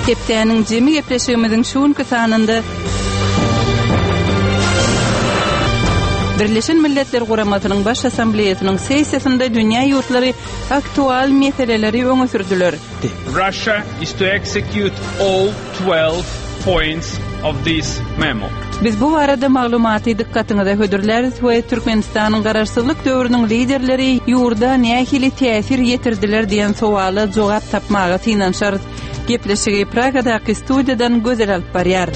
Hepdeniň jemi gepleşigimiziň şuňky sanynda Birleşen Milletler Guramatynyň baş assambleýasynyň sessiýasynda dünýä ýurtlary aktual meseleleri öňe sürdüler. Russia is to execute all 12 points of this memo. Biz bu arada maglumaty dikkatiňize hödürler we Türkmenistanyň garaşsyzlyk döwrüniň liderleri ýurda nähili täsir ýetirdiler diýen sowala jogap tapmagy synanşar. Gepleşigi Pragadaky studiýadan gözel alyp barýar.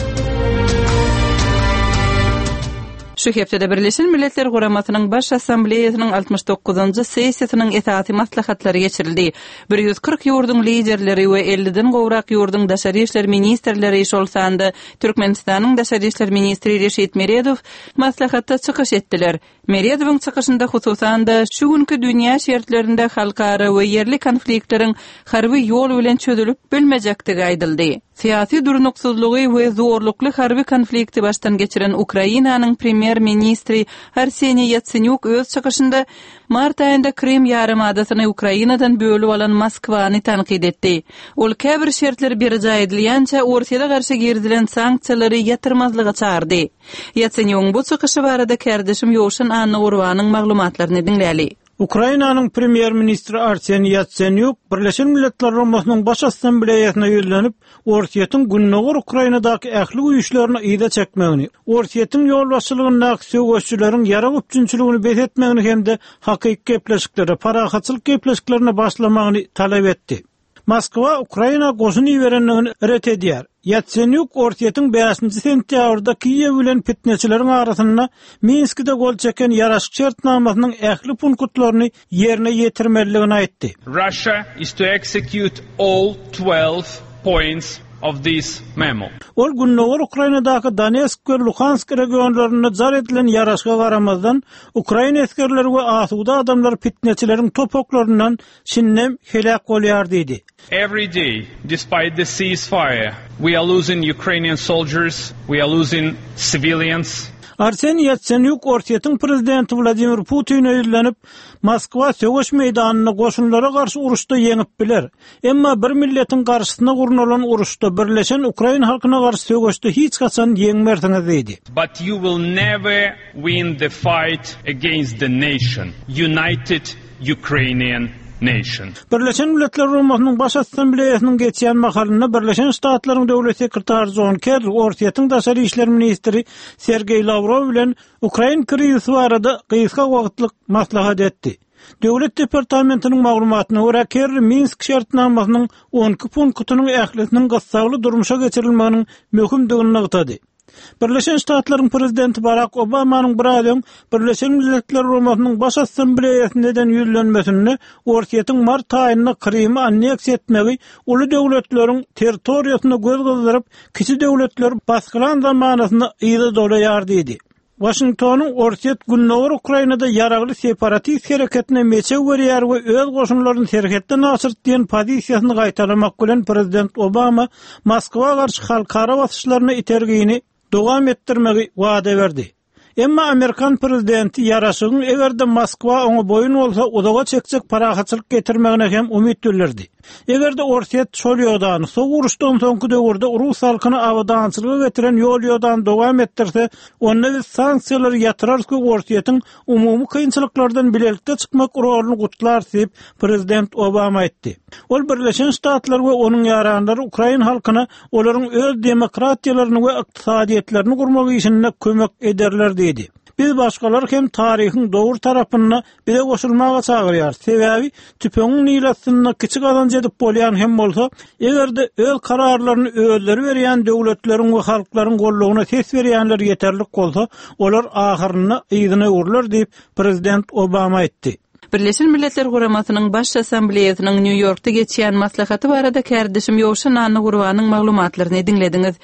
Şu hepde Birleşen Milletler Guramatynyň baş assambleýasynyň 69-njy sessiýasynyň esasy maslahatlary geçirildi. 140 ýurduň liderleri we 50-den gowrak ýurduň daşary işler ministrleri şolsanda Türkmenistanyň daşary işler ministri Reşit Meredow maslahatda çykyş etdiler. Meredowyň çykyşynda hususan da şu günkü dünýä şertlerinde halkara we yerli konfliktleriň harby ýol bilen çözülüp bölmejektigi aýdyldy. Siyasi durnuksuzluğu ve zorluklu harbi konflikti baştan geçiren Ukraina'nın premier ministri Arseniy Yatsenyuk öz çykyşynda mart ayında Krim yarımadasyny Ukraina'dan bölüp alan Moskwany tanqid etdi. Ol käbir şertler berja edilýänçe Orsiýa garşy girdilen sanksiýalary ýatyrmazlyga çağırdy. Yatsenyuk bu çykyşy barada kärdeşim Ýowşan Anna Urwanyň maglumatlaryny dinläli. Ukrainanyň premier ministri Arseniy Yatsenyuk Birleşen Milletler Guramatynyň baş assambleýasyna ýölenip, Orsiýatyň günnäger Ukrainadaky ähli güýçlerini ýyda çekmegini, Orsiýatyň ýolbaşçylygyna söwüşçüleriň ýara üçinçiligini besetmegini hemde hakyky gepleşikleri, parahatçylyk gepleşiklerini başlamagyny talap etdi. Moskwa Ukraina goşuny ýerenligini ret edýär. Yatsenyuk Orsiýatyň 5-nji sentýabrda Kiýew bilen fitneçileriň arasynda Minskde gol çeken ýaraşyk şertnamasynyň ähli punktlaryny ýerine ýetirmeligini aýtdy. Russia is to execute all 12 points of this memo. Ol günnäger Ukrainadaky Donetsk we Luhansk regionlaryna jar edilen ýaraşyga garamazdan Ukraina eskerleri we asuda adamlar fitneçileriň topoklarynyň şinnem helak bolýar diýdi. Every day, despite the ceasefire, we are losing Ukrainian soldiers, we are losing civilians. Arseniy Yatsenyuk Orsiýatyň prezidenti Vladimir Putin'e ýerlenip, Moskwa söwüş meýdanyna goşunlara garşy uruşda ýeňip biler. Emma bir milletiň garşysyna gurunalan uruşda birleşen Ukrain halkyna garşy söwüşde hiç gaçan ýeňmersiňiz diýdi. But you will never win the fight against the nation, united Ukrainian nation. Birleşen Milletler Guramatynyň baş assambleýasynyň geçýän makalyna Birleşen Ştatlaryň döwlet sekretary John Kerry, Orsiýatyň daşary işler ministri Sergey Lavrov bilen Ukrain krizisi barada gysga wagtlyk maslahat etdi. Döwlet departamentiniň maglumatyna görä Kerry Minsk şertnamasynyň 12 punktynyň ählisiniň gassagly durmuşa geçirilmeginiň möhümdigini ýetdi. Birleşen Ştatlaryň prezidenti Barack Obamanyň biraden Birleşen Milletler Guramatynyň baş assambleýasynyň ýüzlenmesini Orsiýatyň mart aýyna Krimi anneksiýa etmegi uly döwletleriň territoriýasyna göz gyzyryp, kiçi döwletler baskylan zamanasyna ýyda dolaýar diýdi. Washingtonyň Orsiýat günnäger Ukrainada ýaragly separatist hereketine meçe berýär we öz goşunlaryny hereketden aşyrt diýen pozisiýasyny gaýtarmak bilen prezident Obama Moskwa garşy halkara basyşlaryna itergini dowam etdirmegi wada berdi. Emma Amerikan prezidenti ýaraşygyň egerde Moskwa oňa boýun bolsa, odaga çekjek parahatçylyk getirmegine hem umyt bildirdi. Egerde Orsiýat şol ýoldan, soň uruşdan soňky döwürde Rus halkyny awdançylyga getiren ýol ýoldan dowam etdirse, onda biz sanksiýalary ýatyrarky Orsiýatyň umumy kynçylyklardan bilelikde çykmak urulyny gutlar diýip prezident Obama aýtdy. Ol Birleşen Ştatlar we onuň ýaranlary Ukrain halkyna olaryň öz demokratiýalaryny we ykdysadyetlerini gurmak işine kömek ederler diýdi. Biz başgalar hem tarihin doğru tarapyna bile goşulmaga çagyrýar. Sebäbi tüpeňiň nilasyna kiçik gazanç edip bolýan hem bolsa, egerde öz kararlaryny özleri berýän döwletleriň we halklaryň gollugyna ses berýänler ýeterlik bolsa, olar ahyryna ýygyna urlar diýip prezident Obama aýtdy. Birleşen Milletler Guramatynyň baş assambleýasynyň New Yorkda geçýän maslahaty barada kärdeşim Ýowşan Anna Urwanyň maglumatlaryny dinlediňiz.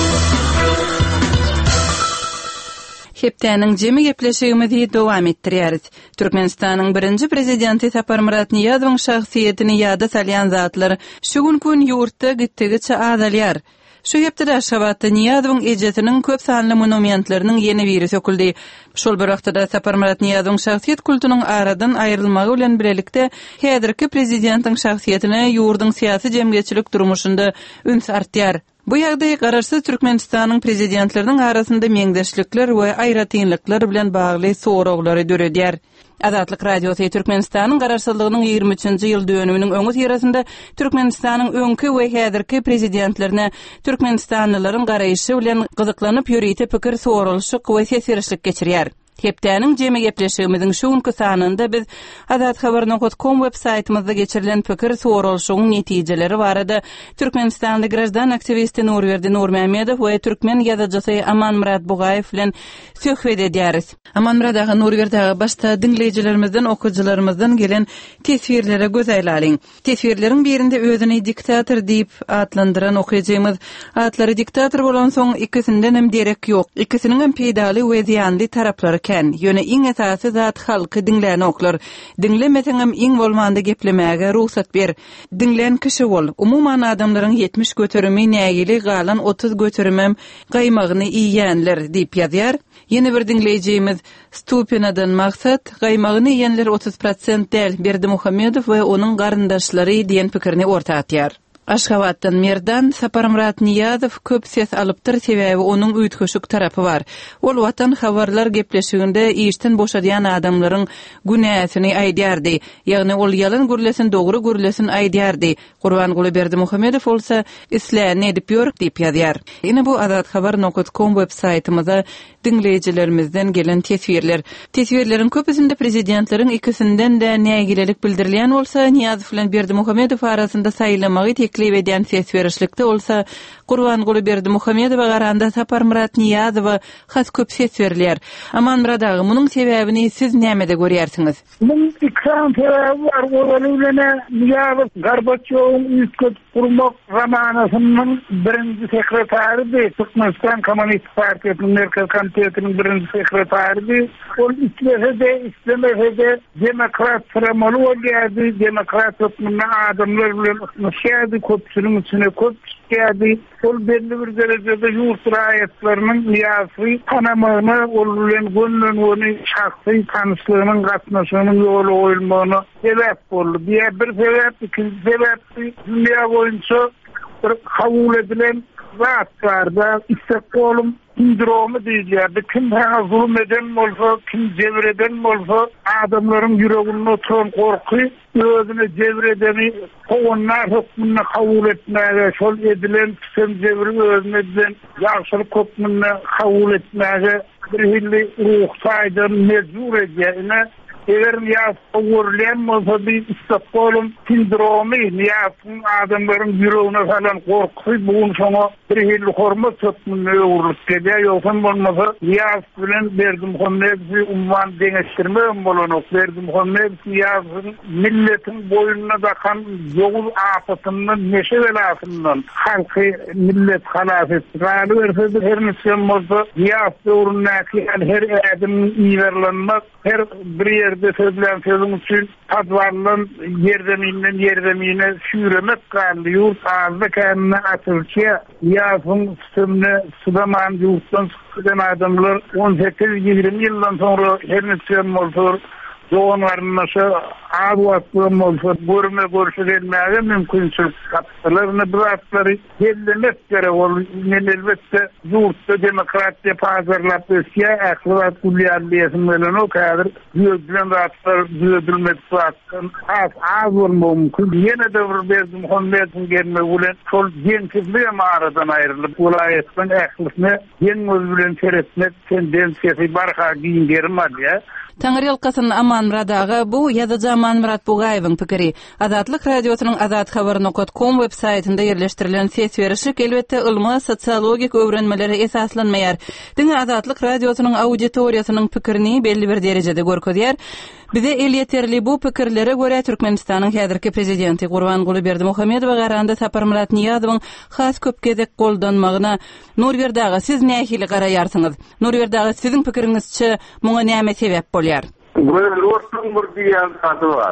Hepdeniň jemi gepleşigimizi dowam etdirýäris. Türkmenistanyň birinji prezidenti Sapar Murat Niýazowyň şahsiýetini ýada salýan zatlar şu gün ýurtda gitdigiçe azalýar. Şu hepde Aşgabatda Niýazowyň ejetiniň köp sanly monumentleriniň ýeni biri söküldi. Şol bir wagtda Saparmurat Niýazowyň şahsiýet kultunyň aradan aýrylmagy bilen bilelikde häzirki prezidentiň şahsiýetine ýurdun syýasy jemgyýetçilik durmuşynda üns artýar. Bu ýagdaý gararsız Türkmenistanyň prezidentleriniň arasynda meňdeşlikler we aýratynlyklar bilen bagly soraglary döredýär. Azatlyk Radiosu Türkmenistanyň gararsızlygynyň 23-nji ýyl dönüminiň öňü ýerinde Türkmenistanyň öňkü we häzirki prezidentlerine Türkmenistanlylaryň garaýşy bilen gyzyklanyp ýörýte pikir sorulşy we sesirişlik geçirýär. Hepdäniň jeme gepleşigimiziň şuňky sanynda biz azathabar.com websaytymyzda geçirilen pikir sorulşynyň netijeleri barada Türkmenistanly grajdan aktivisti Nurberdi Nurmamedov we türkmen ýazgıçy Amanmurat Bugaýew bilen söhbet edýäris. Amanmurat aga Nurberdi aga başda dinleýijilerimizden, okuwçylarymyzdan gelen tesbirlere göz aýlalyň. Tesbirleriň birinde özüni diktator diýip atlandyran okuýjymyz atlary diktator bolan soň ikisinden hem derek ýok. İkisiniň hem peýdaly we ziýanly taraplary ýöne iň esasy zat halky dinläni oklar. Dinlemeseňem iň bolmanda geplemäge ruhsat ber. Dinlen kişi bol. Umuman adamlaryň 70 göterimi nägili galan 30 göterimem gaýmagyny iýýänler diýip ýazýar. Ýene bir dinleýijimiz Stupinadan maksat gaýmagyny iýýänler 30% däl Berdi Muhammedow we onuň garyndaşlary diýen pikirini orta atýar. Aşgabatdan Merdan Saparmurat Niýazow köp ses alypdyr, sebäbi onuň üýtgeşik tarapy bar. Ol watan habarlar gepleşiginde işten boşadýan adamlaryň günäsini aýdýardy. Ýagny ol ýalan gürlesin, dogry gürlesin aýdýardy. Gurbanguly Berdi Muhammedow bolsa isläni edip ýörük diýip ýazýar. Ýene bu azathabar.com websaytymyza dinleýijilerimizden gelen tesbirler. Tesbirleriň köpüsinde prezidentleriň ikisinden de nägilelik bildirilýän bolsa, Niýazow bilen Berdi Muhammedow arasynda saýlamagy teklip edýän sesberişlikde bolsa, Gurbanguly Berdi Muhammedow garanda Saparmurat Niýazow has köp ses berilýär. Amanmurat aga, munyň sebäbini siz näme de görýärsiňiz? Bunun ikram sebebi var. Olalığına Niýazow Gorbaçowyň üýtge kurmak zamanasynyň birinji sekretaridy, Türkmenistan Komünist Partiýasynyň Merkez Komitetining birinji sekretaridy. Ol islemese demokrat sıramalı olýardy, demokrat hökümine adamlar bilen ýa-da köpçüliň içine köp geldi. Ol belli bir derejede ýurt raýatlarynyň miýasy tanamagyna, ol bilen gönlüň ony şahsy tanışlygynyň gatnaşygynyň ýoly goýulmagyna sebäp boldy. Bir sebäp, ikinji sebäp dünýä boýunça bir kabul edilen zatlarda istekbolum sindromu diýilýär. Kim sana zulüm eden bolsa, kim jebireden bolsa, adamlaryň ýüreginde oturan korky, özüne jebredeni owunlar hökmüne kabul etmäge, şol edilen kim jebiri özüne edilen ýagşylyk hökmüne kabul etmäge bir hilli ruh saýdan mezur edýär. Eger Niýazow görülen bolsa bir istekbolum sindromy, Niýazowyň adamlaryň ýüregine salan korky bugun şoňa bir hilli hormat hökmüne öwrülip gelýär. Ýoksa bolmasa Niýazow bilen Berdi Muhammedow umman deňeşdirmem bolan Berdi Muhammedow Niýazowyň milletiň boýuna dakan ýogul apatynyň neşe belasyndan halky millet halas etdi. Galy her näçe bolsa Niýazow urunnaky her adamyň iýerlenmek, her bir sözlen sözün için advarlan yerdemine sürümek kaldı. Yurt ağzı kendine atılçıya Niýazowyň sistemine sıdaman yurttan sıkıdan adamlar 18-20 yıldan sonra her neçe bolsa doğanlarınlaşa ağıvatlığım olsa görüşebilmeye mümkünçülük kapsalarını bırakları bellemek gerek olur. Elbette yurtta demokratiya pazarlap ötüye aklıvat kulliyarlıyasın veren o kadar büyüdülen rahatlar büyüdülmek zaten az olma mümkün. Yine de bir Berdi Muhammedow'un gelme ulen sol genkizliğe mağaradan ayrılıp ulayetten aklısını yen özülen teretmek tendensiyesi barha giyin gerim ya. Taňyr ýalkasyny Amanmurat aga, bu ýazyjy Amanmurat Bugaýewiň pikiri. Azatlyk radiosynyň azathabar.com websaytynda ýerleşdirilen ses berişik elbetde ilmi sosiologik öwrenmelere esaslanmaýar. Diňe Azatlyk radiosynyň auditoriýasynyň pikirini belli bir derejede görkezýär. Bize el yeterli bu pikirlere göre Türkmenistanyň häzirki prezidenti Gurbanguly Berdi Muhammedow garanda Saparmurat Niýazowyň has köp gezek goldanmagyna Nurberdi aga, siz nähili garaýarsyňyz? Nurberdi aga, siziň pikiriňizçe muňa näme sebäp bolýar? Bu ortaň bir diýen adı var.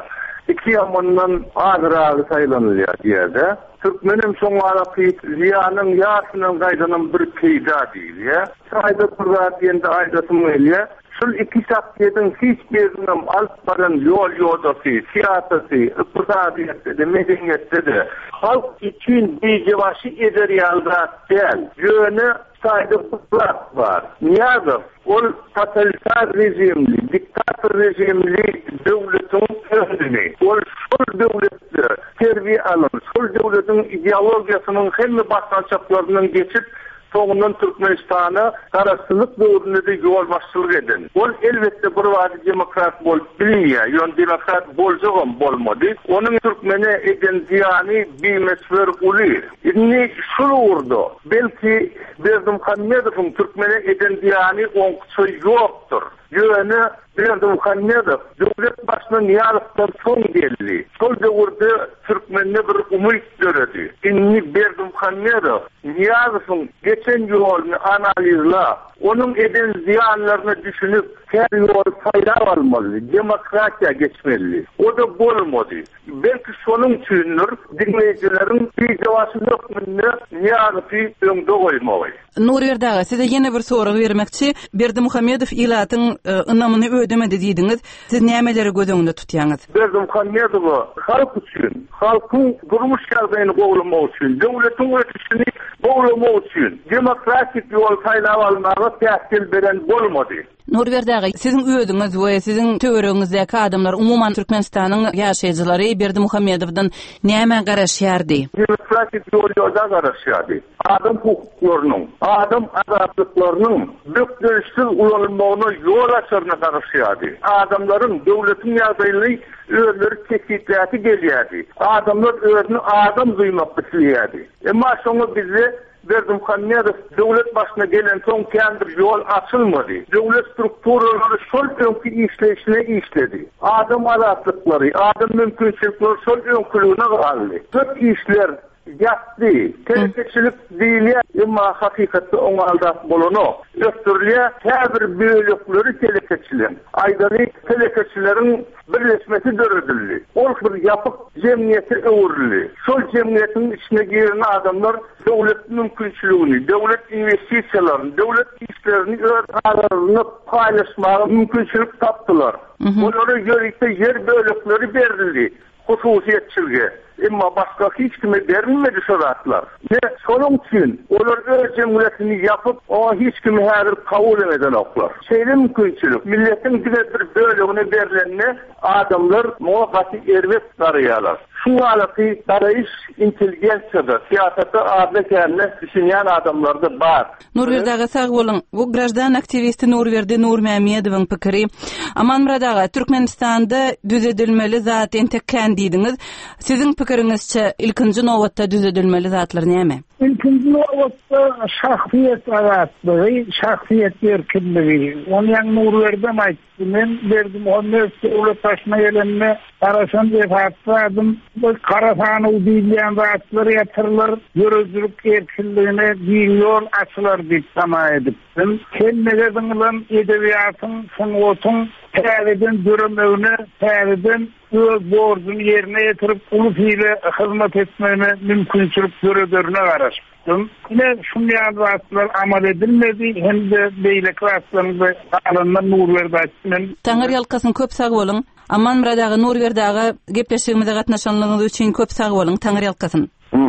iki yamandan azrağı saylanılıyor diyede. Türkmenim soňalaky ziyanyň ýaşynyň gaýdanyň bir peýda diýilýär. Saýda Kurbat ýende aýdasym gelýär. Şol iki şahsiýetiň hiç biriniň alt baran ýol ýodasy, siýasasy, iqtisadiýatda, medeniyetde halk üçin beýjewaşy ederýalda däl. Ýöne saýda Kurbat bar. Niýazow ol totalitar rejimli, diktator rejimli döwletiň öhdüni. Ol şol döwletde terbiýe alyn, şol döwletiň ideologiýasynyň hemme başlançaklarynyň geçip soňundan Türkmenistana garaşsyzlyk döwründe ýol başçylyk eden. Ol elbetde bir wagt demokrat bolup bilinýär. Ýön demokrat boljagam bolmady. Onuň Türkmene eden ziýany bilmesler uly. Indi şol urdu. Belki Berdimuhammedowyň Türkmene eden ziýany oňçy ýokdur. Ýöne Berdimuhammedow döwlet başynyň ýalykdan soň geldi. Şol döwürde Türkmenine bir umyt berdi. Indi Berdimuhammedow ýazysyň geçen ýolny analizla, onuň eden ziýanlaryny düşünüp, her ýol saýlap almaly, demokratiýa geçmeli. O da bolmady. Belki şonuň üçindir dinleýijilerin beýjewaşylyk münne ýalypy öňde goýmaly. Nurwer daga, size yine bir soru vermekçi. Berdimuhammedow ilatyň ynamyny ödemedi diýdiňiz. Siz nämeleri gözüňde tutýaňyz? Berdimuhammedow halk üçin, halkyň durmuş şartlaryny gowlamak üçin, döwletiň ötüşini gowlamak üçin demokratik ýol saýlap almagy täsir beren bolmady. Nurwer daga, sizin öýüňiz we sizin töwereňizdäki adamlar umuman Türkmenistanyň ýaşaýjylary Berdimuhammedowdan näme garaşýardy? Demokratik ýolda garaşýardy. Adam hukuklarynyň, adam azatlyklarynyň dökdürüşsiz ulanmagyna ýol açarna garaşýardy. Adamlaryň döwletiň ýagdaýyny özleri tekitläti gelýärdi. Adamlar özüni adam duýmak isleýärdi. Emma şoňa bizi Berdimuhammedow döwlet başyna gelen soň kendir ýol açylmady. Döwlet strukturalary şol öňki işleýişine işledi. Adam azatlyklary, adam mümkinçilikleri şol öňkülüne galdy. Dört işler ýatdy. Telekeçilik diýilýär, emma hakykatda oňalda bolany. Öktürlüğe her bir bölükleri telekeçiler. Aydany telekeçilerin birleşmesi dörüdüldi. Ol bir yapık cemiyeti öwürli. Şol cemiyetin içine giren adamlar döwlet mümkinçiligini, döwlet investisiýalaryny, döwlet işlerini öz aralarında paýlaşmagy mümkinçilik tapdylar. Onlara görükde yer bölükleri berildi. Hususiýetçilge. Emma başka hiç kime verilmedi şoratlar. Ne sonun için onlar öz cemiyetini yapıp o hiç kime her kabul etmeden oklar. Şeyle mümkünçülük. Milletin bir bölümüne verilenine adamlar muhakkati ervet arıyorlar. Şu alaki darayış inteligensiyadır. Siyasete adlekenle düşünen adamlarda var. Nurwer daga sağ bolun. Bu grajdan aktivisti Nurwerde Nurmammedowyň pikiri. Aman daga Türkmenistanda düzedilmeli zat entekän diýdiňiz. Sizin pikirinizçe ilkinji nowatda düzedilmeli zatlar näme? İlkinji nowatda şahsiýet azatlygy, şahsiýet erkinligi. Onuň Nurwerden aýtdy. Men Berdimuhammedow döwlet başyna gelenme Karasan defatladım. Bu Karasany diýilýän zatlar ýatyrlar, görüzlük erkinligine diýýär, açylar diýip tama edipdim. Kendine bilen edebiýatyň, sangatyň täzeden döremeğine, täzeden öz borcuny yerine ýetirip ulus ile hyzmat etmegine mümkinçilik görederine garaşdyk. Yine şunday zatlar amal edilmedi, hem de beýle klaslarynda alanlar Nurwer daýtmyn. Taňyr ýalkasyň köp sag bolun. Aman daga Nurwer daga gepleşigimizde gatnaşanlygyňyz üçin köp sag bolun. Taňyr ýalkasyn.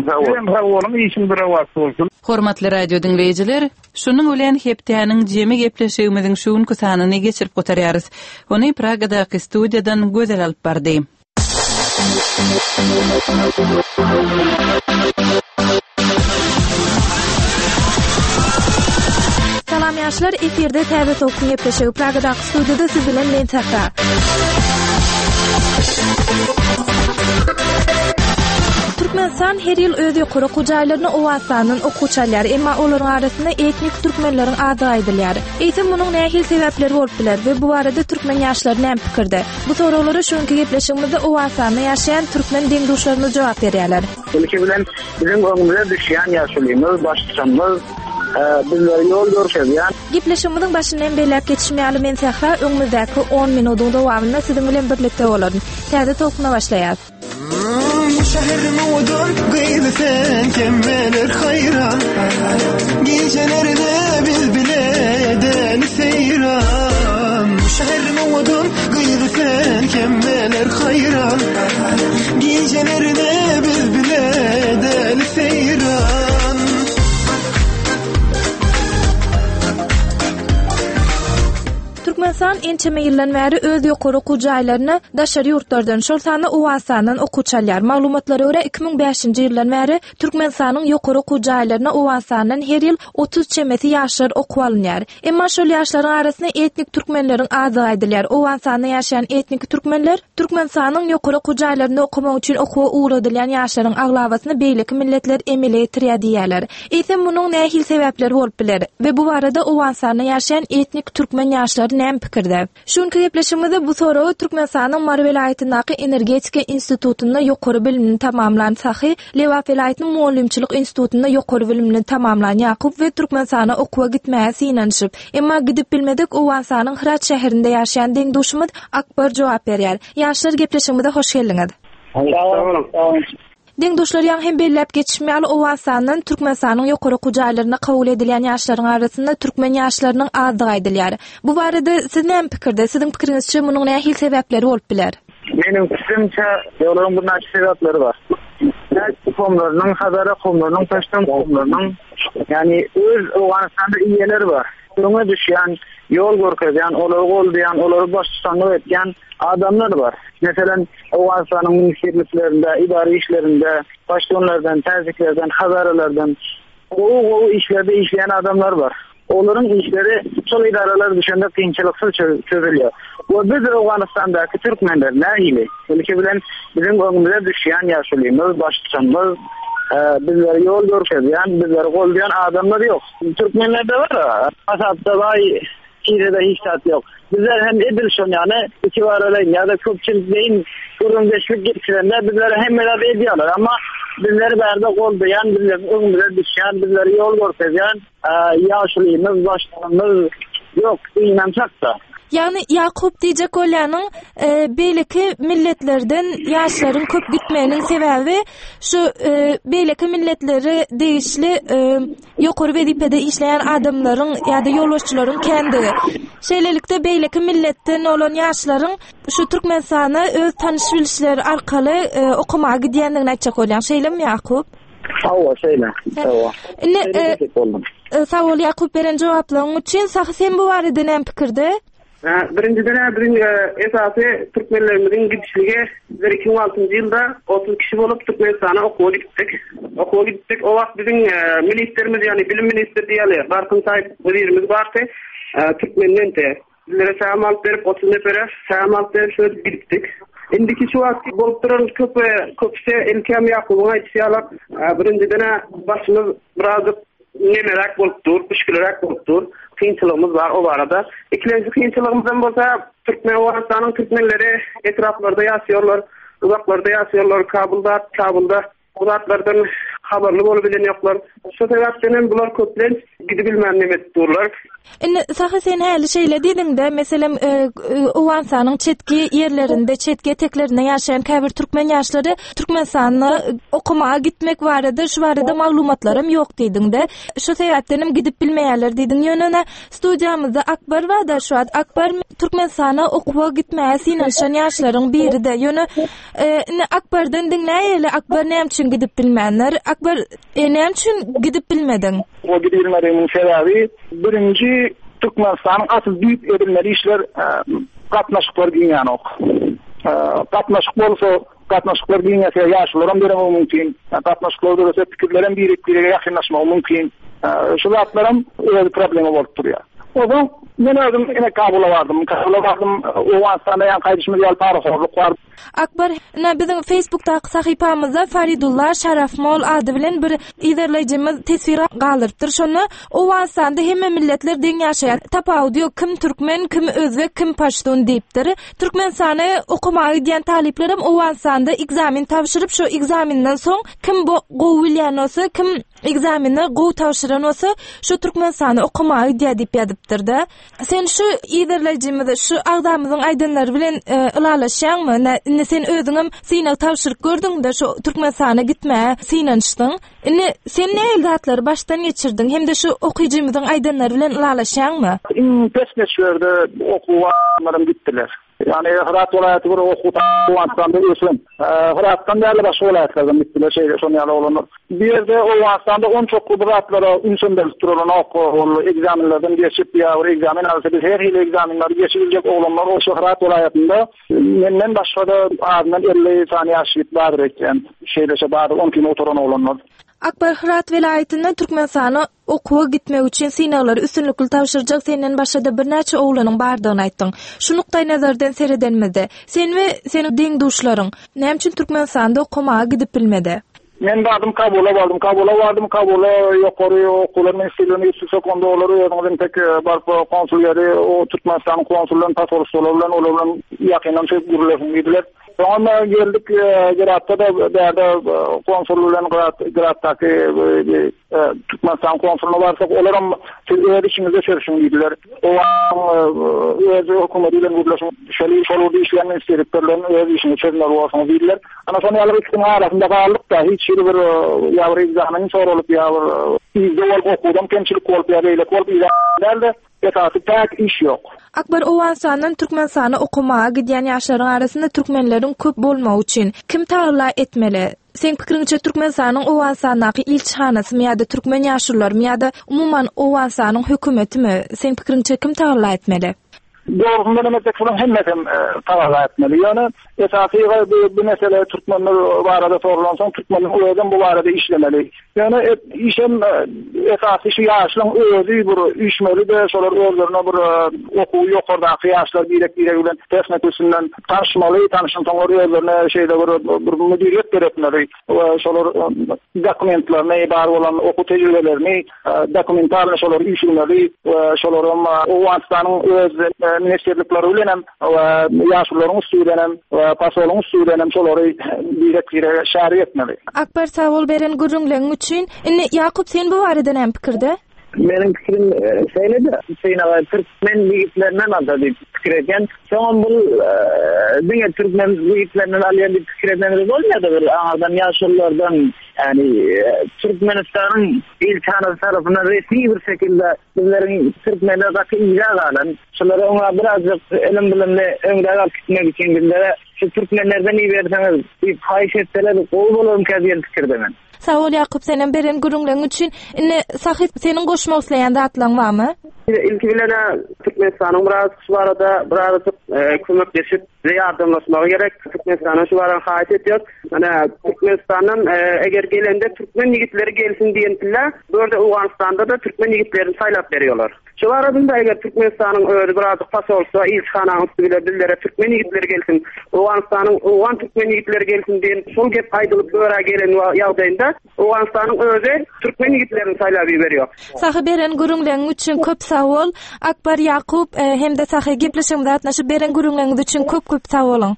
Hormatly radio dinleyijiler, şunun bilen hepdäniň jemi gepleşigimiziň şuň kysanyny geçirip gotarýarys. Ony Pragadaky studiýadan gözel alyp bardy. Salam ýaşlar, eferde täze tokyň gepleşigi Pragadaky studiýada siz bilen men Tahra. Türkmenistan her ýyl öz ýokary gujaýlaryny owasanyň okuwçylary, emma olaryň arasynda etnik türkmenleriň azy aýdylýar. Eýsem munyň nähil sebäpleri bolup biler we bu barada türkmen ýaşlary näme pikirde? Bu soraglary şonki gepleşigimizde owasanyny ýaşaýan türkmen deňdoşlaryna jogap berýärler. Buniki bilen bizim öňümizde düşýän ýaşulymyz, başçymyz, bizler ýol görüşýär. Gepleşigimiziň başyndan beýlep geçişmäli men Tahra, öňümüzdäki 10 minutyň dowamynda siziň bilen birlikde bolaryn. täze tokuna başlaýar. Şehrim odur gıylıfen kemmeler hayran Gecelerde bilbileden seyran Şehrim odur gıylıfen kemmeler hayran Gecelerde bilbileden seyran Türkmenistan ençeme ýyldan bäri öz ýokary okuw jaýlaryna daşary ýurtlardan şol sany Owasanyň okuwçylar. Maglumatlara görä 2005-nji ýyldan bäri Türkmenistanyň ýokary okuw jaýlaryna Owasanyň her ýyl 30 çemeti ýaşlar okuw alynýar. Emma şol ýaşlaryň arasyna etnik türkmenleriň azy aýdylýar. Owasanyň ýaşaýan etnik türkmenler Türkmenistanyň ýokary okuw jaýlaryna okumak üçin okuwa uğradylýan ýaşlaryň aglawasyny beýleki milletler emele ýetirýär diýerler. Eýsem munyň nähil sebäpleri bolup biler we bu barada Owasanyň ýaşaýan etnik türkmen ýaşlary näme pikirde? Şuňky gepleşigimizde bu soragy Türkmenistanyň Mar welaýatyndaky Energetika institutunda ýokary bilimini tamamlanan Sahy, Lewa welaýatynyň Muallimçilik institutunda ýokary bilimini tamamlanan Ýakup we Türkmenistana okuwa gitmäge synanyşyp, emma gidip bilmedik Owasanyň Hırat şäherinde ýaşaýan deňdoşumyz Akbar jogap berýär. Ýaşlar gepleşigimizde hoş geldiňiz. Deňdoşlar ýa hem belläp geçişmeli Owasanyň Türkmenistanyň ýokary okuw jaýlaryna kabul edilýän ýaşlaryň arasynda türkmen ýaşlarynyň azy aýdylýar. Bu barada siz näme pikirde? Siziň pikiриňizçe munyň nähil sebäpleri bolup biler? Benim fikrimçe ýolaryň bir näçe sebäpleri bar. Komlarynyň, Hazara komlarynyň, Taştan komlarynyň, ýani öz Owasanyň iýeleri bar. Şoňa düşýän, ýol görkezýän, olary goldaýan, olary başçylyk etýän adamlar bar. Mesela Owasanyň ministrliklerinde, idari işlerinde, başçylardan, täziklerden, Hazaralardan o işlerde işleyen adamlar var. Onların işleri şol idaralar düşende kynçylyksız çözülýär. Bu biz Owganystandaky türkmenler nähili? Belki bilen bizim öňümizde düşýän ýaşulymyz, başçymyz, bizler ýol görkezýän, bizler goldaýan adamlar ýok. Türkmenlerde var, asapda var, kirede hiç tat yok. Bizler hem edilşon yani iki var öyle ya da köpçülükleyin kurumdeşlik geçirenler bizlere hem medad ediyorlar ama bizleri berde goldayan, bizleri ömrüne düşen, bizleri yol görkezyen, yaşlıyımız, başlarımız yok, inançak da. Yani Yakup diýjek bolýanyň beýleki milletlerden ýaşlaryň köp gitmeginiň sebäbi şu beýleki milletleri değişli ýokary wezipede işleýän adamlaryň ýa-da ýolbaşçylaryň kendigi. Şeýlelikde beýleki milletten olan ýaşlaryň şu Türkmenistana öz tanış bilişleri arkaly okumaga gidýändigini aýtjak bolýan. Şeýlemi Yakup? Hawa şeýle. Hawa. Sawal Yakup beren jogaplaryň üçin Sahy sen bu barada näme pikirde? Birinciden esası Türkmenlerimizin gidişlige 2006 yılda 30 kişi bolup Türkmenistan'a okuwa gittik. O vakt bizim ministerimiz yani bilim ministeri diýeli Barkın Tayyip wezirimiz barty. Türkmenlen de bizlere salam alyp berip 30 nepere salam alyp berip şöyle gittik. Indiki şu vakt bolup duran köpse Elkem Yakup'un aýtýarlar. Birinciden başymyz biraz nemerak bolupdur, pişkilerak bolupdur. Kıyınçılığımız var o arada. İkinci kıyınçılığımızdan bolsa Owasanyň Türkmenleri etraflarda yaşıyorlar, uzaklarda yaşıyorlar, Kabulda uzaklardan haberli bolup bilen ýoklar. Şu sebäpden bular köplen gidip bilmän nemet durlar. Sahy sen häli şeýle diýdiňde, meselem Owasanyň çetki ýerlerinde, çetki eteklerinde ýaşaýan käbir türkmen ýaşlary Türkmenistana okumaga gitmek barada, şu barada maglumatlarym ýok diýdiňde. Şu sebäpden gidip bilmeýärler diýdiň. Ýöne studiýamyzda Akbar we da şu Akbar Türkmenistana okuwa gitmäge synanyşan ýaşlaryň biride. Ýöne Akbardan diňläýärler, Akbar näme üçin gidip bilmänler? Akbar näme üçin gidip bilmediň? O gidip bilmediğimin sebebi birinci Türkmenistan'ın asıl büyük edilmeli işler katnaşıklar giyen ok. Katnaşık bolsa katnaşıklar giyense yaşlılarım derem mümkün. Katnaşıklar olursa fikirlerin birikliğe yakınlaşma mümkün. Şu zatlarım öyle bir problemi bolup duruyor. O zaman ben özüm yine Kabul'a vardım. Owasanyňda ýa gaýdyşmy ýaly paraxorluk bar. Akbar, bizim Facebook'daky sahypamyzda Faridullah Şarafmol ady bilen bir izlerlejimiz tesvir galypdyr. Şonu Owasanyňda hemme milletler deň ýaşaýar. Tapawdy kim türkmen, kim özbek, kim paştun diýipdir. Türkmenistana okumaga giden taliplerim Owasanyňda egzamin tapşyryp şu egzaminden soň kim bu gowulýan olsa, kim egzamini gowy tawşyran bolsa şu Türkmenistany okumagy diýip ýadypdyrda. Sen şu ýerlerjimizde şu agdamyzyň aýdynlary bilen ılalaşýarmy? Indi sen özüňem synaw tawşyryk gördüň-de şu Türkmenistana gitmäge synanyşdyň. Indi sen näme zatlary başdan geçirdin? Hemde şu okyjymyzyň aýdynlary bilen ılalaşýarmy? Pesmeşwerde okuwlarym gitdiler. Yani Hırat vilayeti bir okuwatanda ösün. Hırat'tan değerli başka vilayetlerden gittiler. Şonu yalı olanlar. Bir yerde okuwatanda 10 çok kudratlara ünsündelik durulan egzaminlerden geçip ya egzamin alsa biz her hili egzaminleri geçilecek olanlar o şu Hırat vilayetinde menden başka da adından 50 saniye aşıyıp vardır eken vardır 10 kilo oturan olanlar. Akbar Hırat vilayetinde Türkmenistana okuwa gitmek üçin synawlary üstünlükli tawşyrjak senden başga bir näçe oglanyň bardygyny aýtdyň. Şu nukdaý nazardan seredenmede sen we seniň deňdoşlaryň näme üçin Türkmenistanda okumagy gidip bilmedi? Men bardım Kabula vardım ýokary okuwlar meselelerni sekonda olary ýa-da tek barpa konsullary o Türkmenistan konsullaryny pasorçylar bilen olar bilen ýakyndan söýüp gurulýar. Ama geldik Girat'ta da konsolluğun Girat'taki Türkmenistan konsolluğu varsa olaram sizler işinize çözüşün dediler. O öz hükümetiyle birleşim şöyle işleyen istiyorlarken öz işini çözümler olsun dediler. Ana sonra yalı ikisinin arasında kaldık da hiç bir yavru egzaminin sorulup yavru izdeval okudum kemçilik olup izdevalde esası tek iş yok. Akbar Owansandan Türkmenistana okumaga gidýän ýaşlaryň arasynda türkmenleriň köp bolmagy üçin kim taýýarla etmeli? Sen pikiriňçe Türkmenistanyň Owansanaky ilçhanasy ýa-da türkmen ýaşlar ýa-da umumyň Owansanyň hökümetimi? Sen pikiriňçe kim taýýarla etmeli? Doğrusunda demek falan hemmetem taýýarla etmeli. Yani esasy bu mesele Türkmenler barada sorulansa Türkmenler öýden bu barada işlemeli. Yani işem esasy şu ýaşlaryň özü bir işmeli de şolar özlerine bir okuw ýokardaky ýaşlar direkt bilen tesnetüsünden tanışmaly özlerine bir müdiriýet beretmeli. Şolar dokumentlaryny bar bolan okuw tejribelerini dokumentarly şolar işlemeli. Şolaryň Owanstanyň öz ministerlikleri bilen ýaşlaryň üstünden pasolyň üstünden şolary direkt şäher etmeli. Akbar savol beren gürüňleň üçin indi Ýakup sen bu barada näme pikirde? Menin pikirim söyledi. Hüseyin Türkmen yiğitlerinden aldı bir fikir eden. Son bu dünya Türkmen yiğitlerinden alayan bir fikir edenleri olmadı. Bir ağırdan yaşlılardan yani Türkmenistan'ın ilçhanası tarafından resmi bir şekilde bizlerin Türkmenlerdeki icra alan. Şunları ona birazcık elim bilimle öngde gitmek için bizlere şu Türkmenlerden iyi verirseniz bir kayış etseler kol bulurum diye fikirde ben. Sağ ol Yakup, senen beren gürüňleň üçin Sahip senin goşmak isleýän zatlaň barmy? İlki bilene Türkmenistan'ın biraz şu arada kömekleşip yardımlaşmağı gerek. Türkmenistan'ın şu arada hayat ediyor. Yani Türkmenistan'ın eğer gelende Türkmen yigitleri gelsin diyenler böyle Owanstanda da Türkmen yigitlerini saylap veriyorlar. Şu arada eğer Türkmenistan'ın biraz pas olsa ilçhananın üstüyle billere Türkmen yigitleri gelsin. Owan Türkmen yigitleri gelsin diyen sol gep aydılıp böyle gelen ýagdaýynda Owanstanyň özü Türkmen yigitlerini saylap veriyor. Sahy beren gürüňleň üçin köp sağ ol. Akbar Yakup hem de sahy gepleşigimde atnaşyp beren gürüňleň üçin köp sağ olun.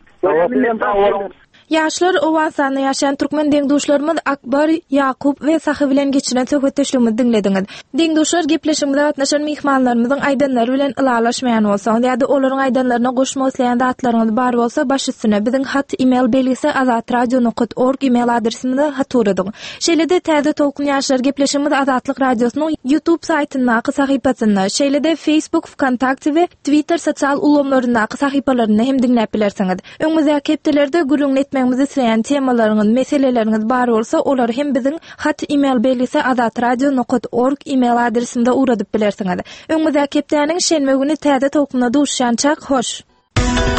Yaşlar Owansany ýaşaýan türkmen deňdoşlarymyz Akbar Yakup we Sahy bilen geçiren söhbetleşigimizi dinlediňiz. Deňdoşlar gepleşigimde atnaşan mehmanlarymyzyň aýdanlary bilen ılalaşmaýan bolsa, ýa-da olaryň aýdanlaryna goşmak isleýän zatlaryňyz bar bolsa, baş üstüne biziň hat email belgisi azatradio.org email adresimizde hat uradyň. Şeýle-de täze tolkun ýaşlar gepleşigimiz Azatlyk radiosynyň YouTube saýtyndaky sahypasynda, şeýle-de Facebook, Wkontakte we Twitter sosial ulamlaryndaky sahypalaryny hem dinläp bilersiňiz. Öňümüzdäki hepdelerde gürüň etmemizi isleýän temalaryňyz, meseleleriňiz bar bolsa, olary hem biziň hat email belgisi azatradio.org email adresimizde uradyp bilersiňiz. Öňümüzdäki hepdeniň şenme güni täze tolkunda duşýançak hoş.